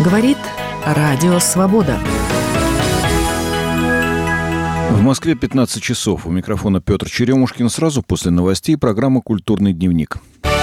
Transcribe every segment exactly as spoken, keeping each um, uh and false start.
Говорит Радио Свобода. В Москве пятнадцать часов. У микрофона Петр Черемушкин. Сразу после новостей программа «Культурный дневник».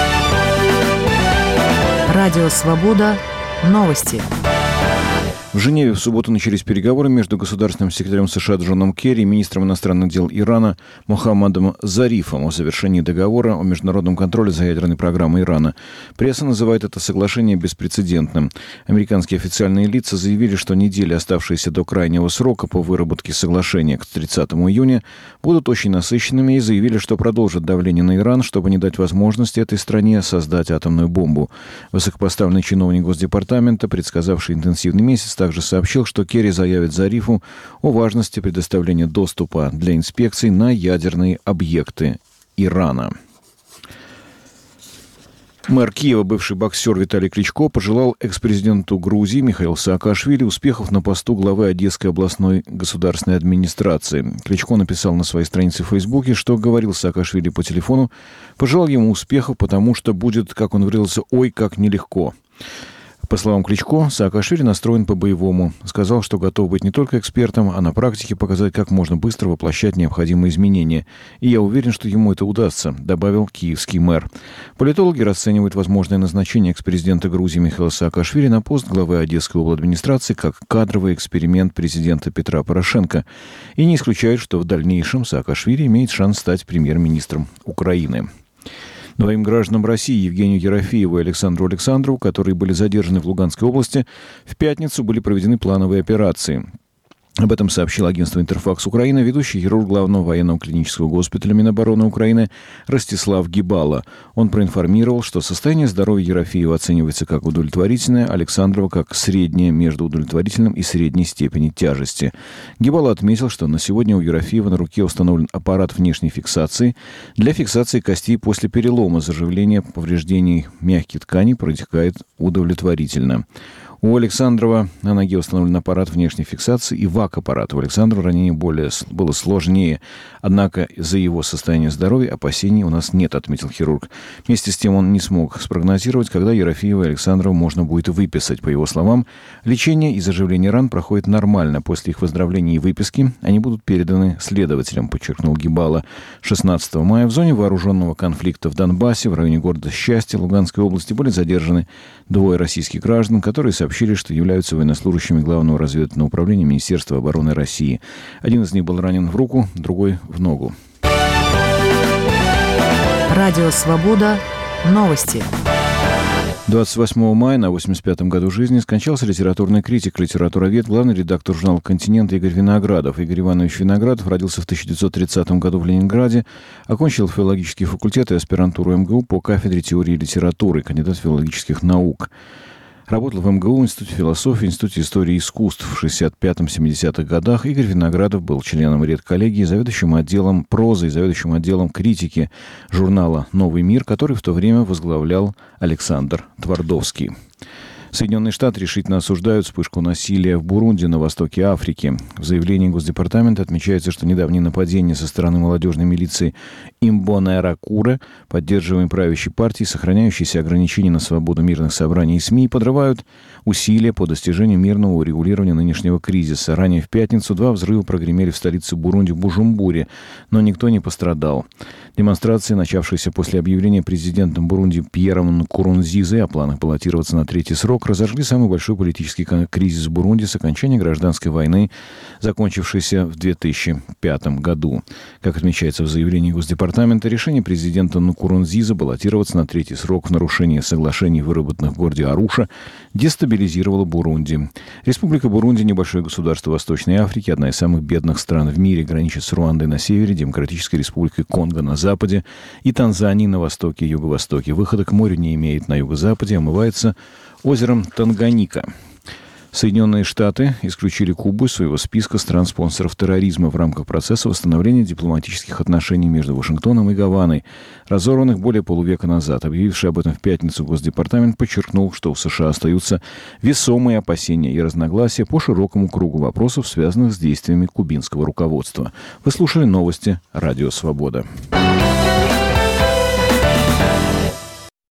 Радио Свобода. Новости. В Женеве в субботу начались переговоры между государственным секретарем США Джоном Керри и министром иностранных дел Ирана Мохаммадом Зарифом о завершении договора о международном контроле за ядерной программой Ирана. Пресса называет это соглашение беспрецедентным. Американские официальные лица заявили, что недели, оставшиеся до крайнего срока по выработке соглашения к тридцатому июня, будут очень насыщенными, и заявили, что продолжат давление на Иран, чтобы не дать возможности этой стране создать атомную бомбу. Высокопоставленный чиновник Госдепартамента, предсказавший интенсивный месяц, также сообщил, что Керри заявит Зарифу о важности предоставления доступа для инспекций на ядерные объекты Ирана. Мэр Киева, бывший боксер Виталий Кличко, пожелал экс-президенту Грузии Михаилу Саакашвили успехов на посту главы Одесской областной государственной администрации. Кличко написал на своей странице в Фейсбуке, что говорил Саакашвили по телефону, пожелал ему успехов, потому что будет, как он выразился, ой, как нелегко. По словам Кличко, Саакашвили настроен по-боевому. Сказал, что готов быть не только экспертом, а на практике показать, как можно быстро воплощать необходимые изменения. И я уверен, что ему это удастся, добавил киевский мэр. Политологи расценивают возможное назначение экс-президента Грузии Михаила Саакашвили на пост главы Одесской обладминистрации как кадровый эксперимент президента Петра Порошенко. И не исключают, что в дальнейшем Саакашвили имеет шанс стать премьер-министром Украины. Двоим гражданам России, Евгению Ерофееву и Александру Александрову, которые были задержаны в Луганской области, в пятницу были проведены плановые операции. Об этом сообщил агентство «Интерфакс Украина» ведущий хирург главного военного клинического госпиталя Минобороны Украины Ростислав Гибало. Он проинформировал, что состояние здоровья Ерофеева оценивается как удовлетворительное, Александрова как среднее между удовлетворительным и средней степени тяжести. Гибало отметил, что на сегодня у Ерофеева на руке установлен аппарат внешней фиксации для фиксации костей после перелома. Заживление повреждений мягких тканей протекает удовлетворительно. У Александрова на ноге установлен аппарат внешней фиксации и ВАК-аппарат. У Александрова ранение более, было сложнее. Однако за его состояние здоровья опасений у нас нет, отметил хирург. Вместе с тем он не смог спрогнозировать, когда Ерофеева и Александрова можно будет выписать. По его словам, лечение и заживление ран проходит нормально. После их выздоровления и выписки они будут переданы следователям, подчеркнул Гибало. шестнадцатого мая в зоне вооруженного конфликта в Донбассе, в районе города Счастье Луганской области, были задержаны двое российских граждан, которые сообщили, сообщили, что являются военнослужащими Главного разведывательного управления Министерства обороны России. Один из них был ранен в руку, другой в ногу. Радио Свобода. Новости. двадцать восьмого мая на восемьдесят пятом году жизни скончался литературный критик, литературовед, главный редактор журнала «Континент» Игорь Виноградов. Игорь Иванович Виноградов родился в тысяча девятьсот тридцатом году в Ленинграде, окончил филологический факультет и аспирантуру эм гэ у по кафедре теории литературы, кандидат филологических наук. Работал в эм гэ у, Институте философии, Институте истории и искусств. В шестьдесят пятом — семидесятых годах Игорь Виноградов был членом редколлегии, заведующим отделом прозы и заведующим отделом критики журнала «Новый мир», который в то время возглавлял Александр Твардовский. Соединенные Штаты решительно осуждают вспышку насилия в Бурунди на востоке Африки. В заявлении Госдепартамента отмечается, что недавние нападения со стороны молодежной милиции Имбонеракуре, поддерживаемой правящей партией, сохраняющиеся ограничения на свободу мирных собраний и СМИ, подрывают усилия по достижению мирного урегулирования нынешнего кризиса. Ранее в пятницу два взрыва прогремели в столице Бурунди Бужумбуре, но никто не пострадал. Демонстрации, начавшиеся после объявления президентом Бурунди Пьером Нкурунзизе о планах баллотироваться на третий срок, разожгли самый большой политический кризис в Бурунди с окончания гражданской войны, закончившейся в две тысячи пятом году. Как отмечается в заявлении Госдепартамента, решение президента Нкурунзизе баллотироваться на третий срок в нарушение соглашений, выработанных в городе Аруша, дестабилизировало Бурунди. Республика Бурунди — небольшое государство Восточной Африки, одна из самых бедных стран в мире, граничит с Руандой на севере, Демократической Республикой Конго на западе и Танзанией на востоке и юго-востоке. Выхода к морю не имеет. На юго-западе омывается озером Танганьика. Соединенные Штаты исключили Кубу из своего списка стран-спонсоров терроризма в рамках процесса восстановления дипломатических отношений между Вашингтоном и Гаваной, разорванных более полувека назад. Объявивший об этом в пятницу Госдепартамент подчеркнул, что у США остаются весомые опасения и разногласия по широкому кругу вопросов, связанных с действиями кубинского руководства. Вы слушали новости «Радио Свобода».